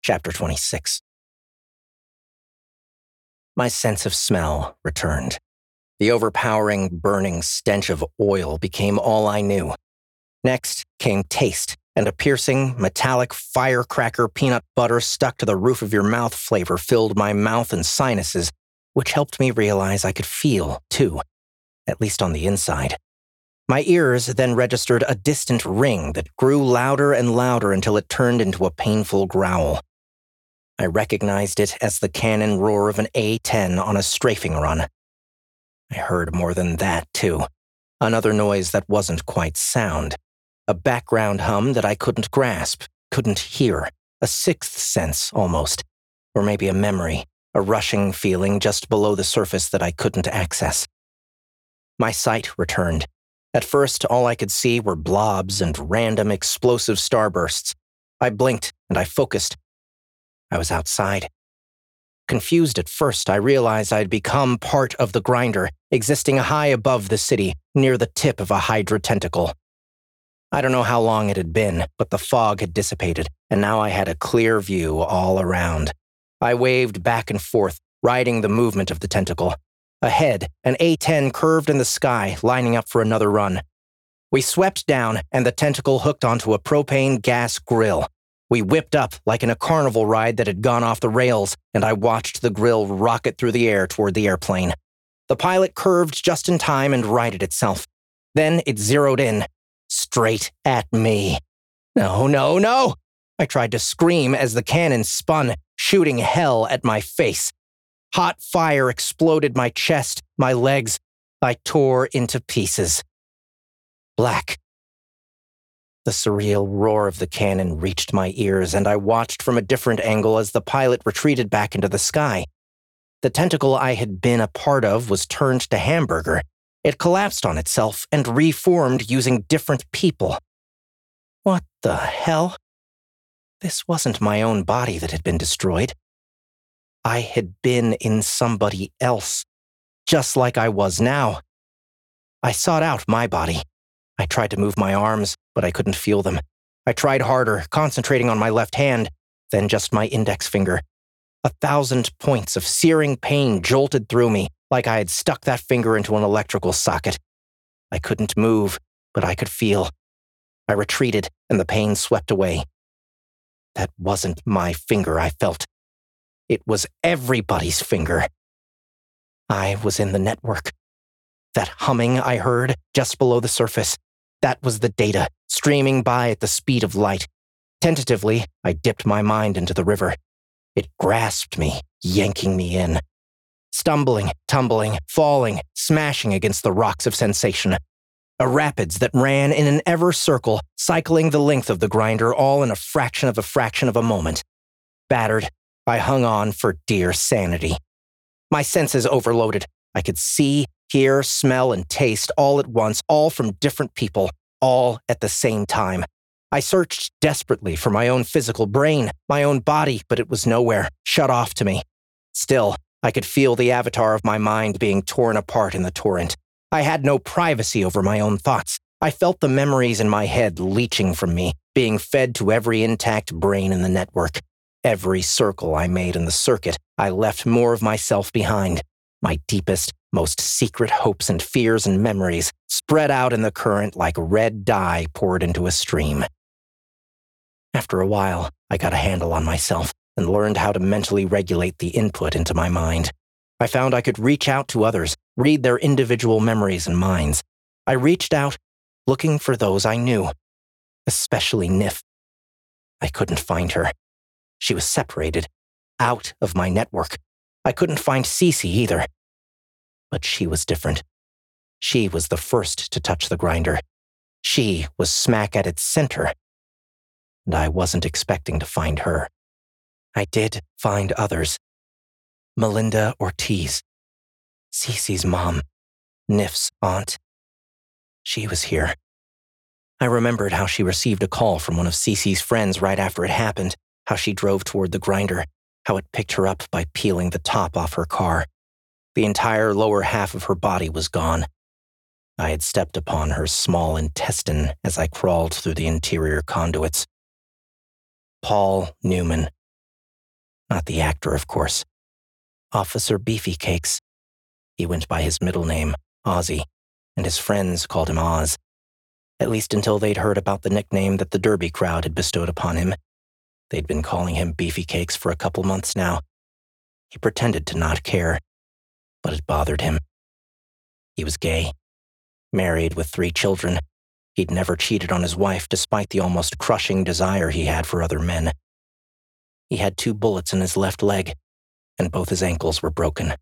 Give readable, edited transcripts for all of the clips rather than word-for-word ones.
Chapter 26. My sense of smell returned. The overpowering, burning stench of oil became all I knew. Next came taste, and a piercing, metallic firecracker peanut butter stuck to the roof of your mouth flavor filled my mouth and sinuses, which helped me realize I could feel, too, at least on the inside. My ears then registered a distant ring that grew louder and louder until it turned into a painful growl. I recognized it as the cannon roar of an A-10 on a strafing run. I heard more than that, too. Another noise that wasn't quite sound. A background hum that I couldn't grasp, couldn't hear. A sixth sense, almost. Or maybe a memory, a rushing feeling just below the surface that I couldn't access. My sight returned. At first, all I could see were blobs and random explosive starbursts. I blinked and I focused. I was outside. Confused at first, I realized I'd become part of the grinder, existing high above the city, near the tip of a hydra tentacle. I don't know how long it had been, but the fog had dissipated, and now I had a clear view all around. I waved back and forth, riding the movement of the tentacle. Ahead, an A-10 curved in the sky, lining up for another run. We swept down, and the tentacle hooked onto a propane gas grill. We whipped up like in a carnival ride that had gone off the rails, and I watched the grill rocket through the air toward the airplane. The pilot curved just in time and righted itself. Then it zeroed in, straight at me. No, no, no! I tried to scream as the cannon spun, shooting hell at my face. Hot fire exploded my chest, my legs. I tore into pieces. Black. The surreal roar of the cannon reached my ears, and I watched from a different angle as the pilot retreated back into the sky. The tentacle I had been a part of was turned to hamburger. It collapsed on itself and reformed using different people. What the hell? This wasn't my own body that had been destroyed. I had been in somebody else, just like I was now. I sought out my body. I tried to move my arms, but I couldn't feel them. I tried harder, concentrating on my left hand, then just my index finger. 1,000 points of searing pain jolted through me, like I had stuck that finger into an electrical socket. I couldn't move, but I could feel. I retreated, and the pain swept away. That wasn't my finger, I felt. It was everybody's finger. I was in the network. That humming I heard just below the surface, that was the data, streaming by at the speed of light. Tentatively, I dipped my mind into the river. It grasped me, yanking me in. Stumbling, tumbling, falling, smashing against the rocks of sensation. A rapids that ran in an ever circle, cycling the length of the grinder all in a fraction of a moment. Battered, I hung on for dear sanity. My senses overloaded. I could see, hear, smell, and taste all at once, all from different people, all at the same time. I searched desperately for my own physical brain, my own body, but it was nowhere, shut off to me. Still, I could feel the avatar of my mind being torn apart in the torrent. I had no privacy over my own thoughts. I felt the memories in my head leaching from me, being fed to every intact brain in the network. Every circle I made in the circuit, I left more of myself behind. My deepest, most secret hopes and fears and memories spread out in the current like red dye poured into a stream. After a while, I got a handle on myself and learned how to mentally regulate the input into my mind. I found I could reach out to others, read their individual memories and minds. I reached out, looking for those I knew, especially Nif. I couldn't find her. She was separated, out of my network. I couldn't find Cece either. But she was different. She was the first to touch the grinder. She was smack at its center. And I wasn't expecting to find her. I did find others. Melinda Ortiz, Cece's mom, Nif's aunt. She was here. I remembered how she received a call from one of Cece's friends right after it happened, how she drove toward the grinder, how it picked her up by peeling the top off her car. The entire lower half of her body was gone. I had stepped upon her small intestine as I crawled through the interior conduits. Paul Newman, Not the actor, of course. Officer Beefy-Cakes. He went by his middle name, Ozzy, and his friends called him Oz. At least until they'd heard about the nickname that the Derby crowd had bestowed upon him. They'd been calling him Beefy-Cakes for a couple months now. He pretended to not care, but it bothered him. He was gay, married with 3 children. He'd never cheated on his wife despite the almost crushing desire he had for other men. He had 2 bullets in his left leg, and both his ankles were broken.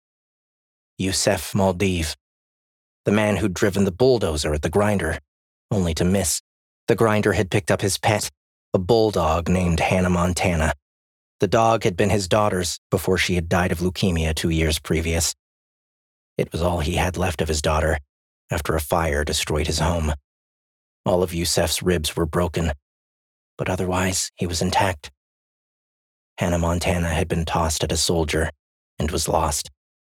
Yusef Maldiv, the man who'd driven the bulldozer at the grinder, only to miss. The grinder had picked up his pet, a bulldog named Hannah Montana. The dog had been his daughter's before she had died of leukemia 2 years previous. It was all he had left of his daughter, after a fire destroyed his home. All of Yusef's ribs were broken, but otherwise he was intact. Hannah Montana had been tossed at a soldier and was lost.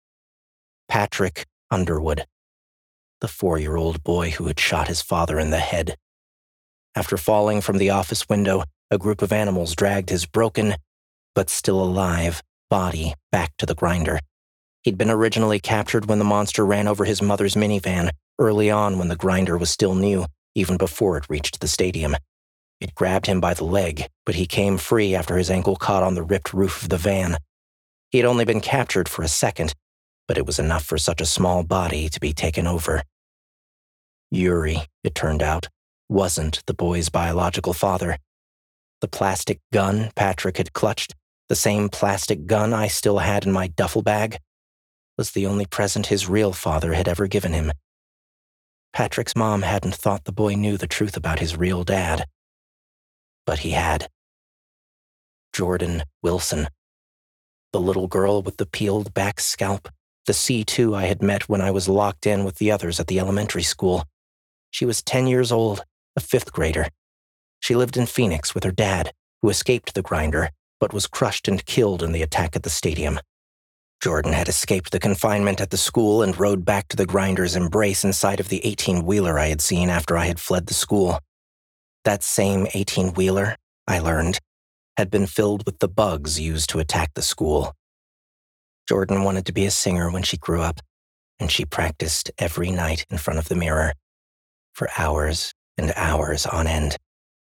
Patrick Underwood, the 4-year-old boy who had shot his father in the head. After falling from the office window, a group of animals dragged his broken, but still alive, body back to the grinder. He'd been originally captured when the monster ran over his mother's minivan, early on when the grinder was still new, even before it reached the stadium. It grabbed him by the leg, but he came free after his ankle caught on the ripped roof of the van. He had only been captured for a second, but it was enough for such a small body to be taken over. Yuri, it turned out, wasn't the boy's biological father. The plastic gun Patrick had clutched, the same plastic gun I still had in my duffel bag, was the only present his real father had ever given him. Patrick's mom hadn't thought the boy knew the truth about his real dad. But he had. Jordan Wilson. The little girl with the peeled back scalp, the C2 I had met when I was locked in with the others at the elementary school. She was 10 years old, a 5th grader. She lived in Phoenix with her dad, who escaped the grinder, but was crushed and killed in the attack at the stadium. Jordan had escaped the confinement at the school and rode back to the grinder's embrace inside of the 18-wheeler I had seen after I had fled the school. That same 18-wheeler, I learned, had been filled with the bugs used to attack the school. Jordan wanted to be a singer when she grew up, and she practiced every night in front of the mirror, for hours and hours on end.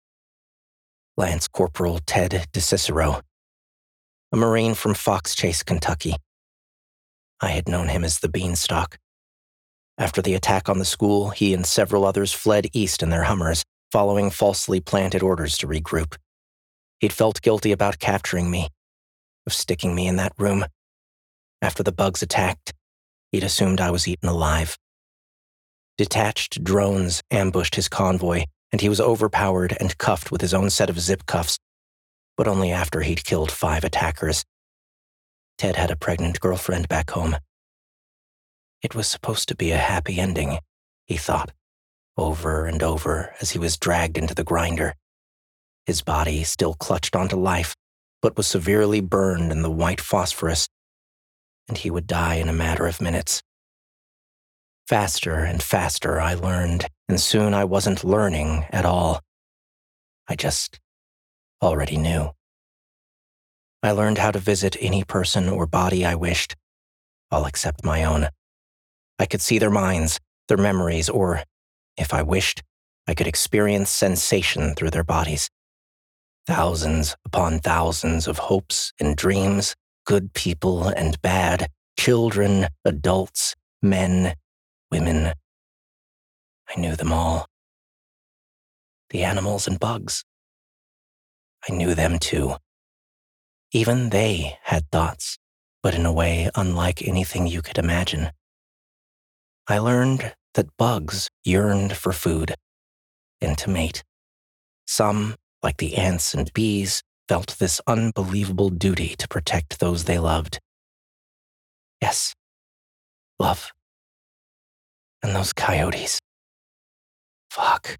Lance Corporal Ted DeCicero, a Marine from Fox Chase, Kentucky. I had known him as the Beanstalk. After the attack on the school, he and several others fled east in their Hummers, following falsely planted orders to regroup. He'd felt guilty about capturing me, of sticking me in that room. After the bugs attacked, he'd assumed I was eaten alive. Detached drones ambushed his convoy, and he was overpowered and cuffed with his own set of zip cuffs, but only after he'd killed 5 attackers. Ted had a pregnant girlfriend back home. It was supposed to be a happy ending, he thought, over and over as he was dragged into the grinder. His body still clutched onto life, but was severely burned in the white phosphorus, and he would die in a matter of minutes. Faster and faster I learned, and soon I wasn't learning at all. I just already knew. I learned how to visit any person or body I wished, all except my own. I could see their minds, their memories, or, if I wished, I could experience sensation through their bodies. Thousands upon thousands of hopes and dreams, good people and bad, children, adults, men, women. I knew them all. The animals and bugs. I knew them too. Even they had thoughts, but in a way unlike anything you could imagine. I learned that bugs yearned for food and to mate. Some, like the ants and bees, felt this unbelievable duty to protect those they loved. Yes, love. And those coyotes. Fuck.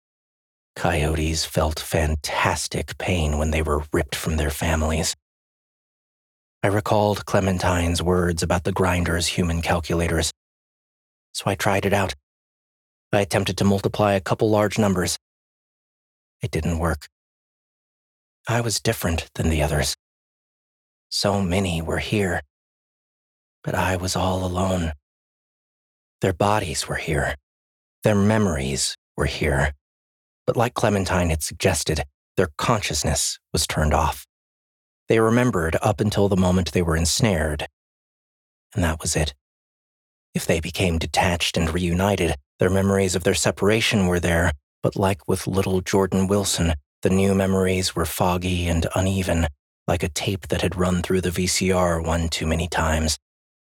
Coyotes felt fantastic pain when they were ripped from their families. I recalled Clementine's words about the grinder's human calculators. So I tried it out. I attempted to multiply a couple large numbers. It didn't work. I was different than the others. So many were here. But I was all alone. Their bodies were here. Their memories were here. But like Clementine had suggested, their consciousness was turned off. They remembered up until the moment they were ensnared. And that was it. If they became detached and reunited, their memories of their separation were there, but like with little Jordan Wilson, the new memories were foggy and uneven, like a tape that had run through the VCR one too many times.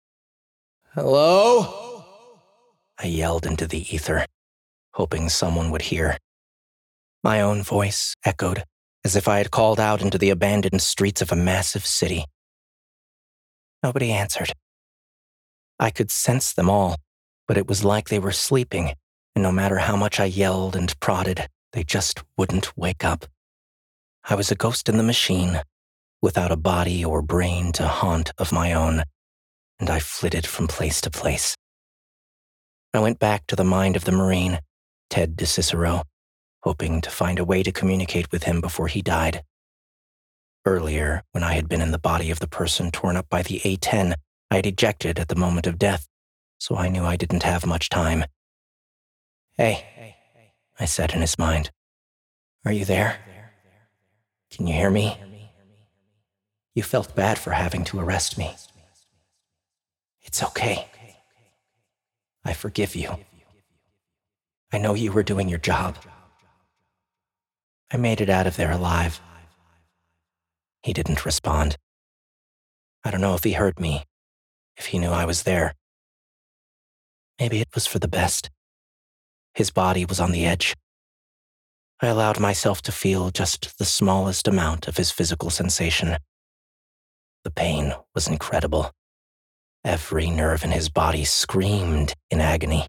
"Hello?" I yelled into the ether, hoping someone would hear. My own voice echoed, as if I had called out into the abandoned streets of a massive city. Nobody answered. I could sense them all, but it was like they were sleeping, and no matter how much I yelled and prodded, they just wouldn't wake up. I was a ghost in the machine, without a body or brain to haunt of my own, and I flitted from place to place. I went back to the mind of the Marine, Ted DeCicero, hoping to find a way to communicate with him before he died. Earlier, when I had been in the body of the person torn up by the A-10, I had ejected at the moment of death, so I knew I didn't have much time. "Hey," I said in his mind. "Are you there? Can you hear me? You felt bad for having to arrest me. It's okay. I forgive you. I know you were doing your job. I made it out of there alive." He didn't respond. I don't know if he heard me, if he knew I was there. Maybe it was for the best. His body was on the edge. I allowed myself to feel just the smallest amount of his physical sensation. The pain was incredible. Every nerve in his body screamed in agony.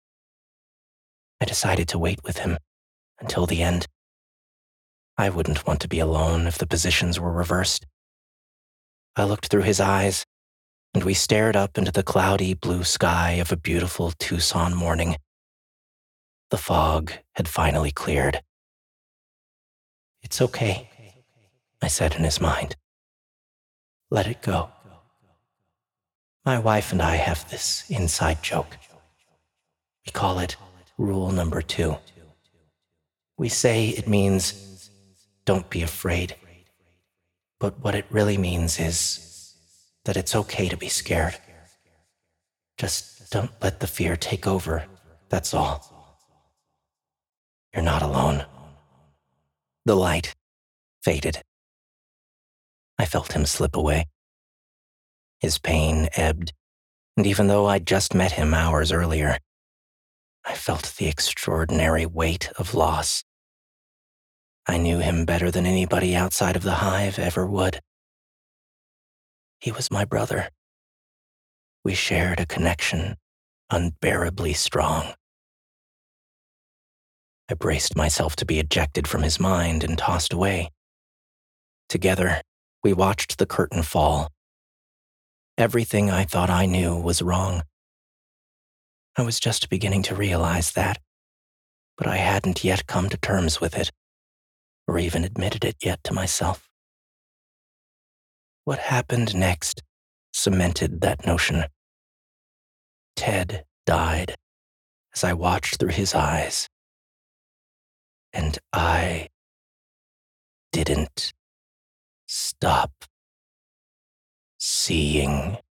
I decided to wait with him until the end. I wouldn't want to be alone if the positions were reversed. I looked through his eyes, and we stared up into the cloudy blue sky of a beautiful Tucson morning. The fog had finally cleared. "It's okay," I said in his mind. "Let it go." My wife and I have this inside joke. We call it Rule Number 2. We say it means, don't be afraid. But what it really means is that it's okay to be scared. Just don't let the fear take over, that's all. You're not alone. The light faded. I felt him slip away. His pain ebbed, and even though I'd just met him hours earlier, I felt the extraordinary weight of loss. I knew him better than anybody outside of the hive ever would. He was my brother. We shared a connection unbearably strong. I braced myself to be ejected from his mind and tossed away. Together, we watched the curtain fall. Everything I thought I knew was wrong. I was just beginning to realize that, but I hadn't yet come to terms with it, or even admitted it yet to myself. What happened next cemented that notion. Ted died as I watched through his eyes, and I didn't stop seeing.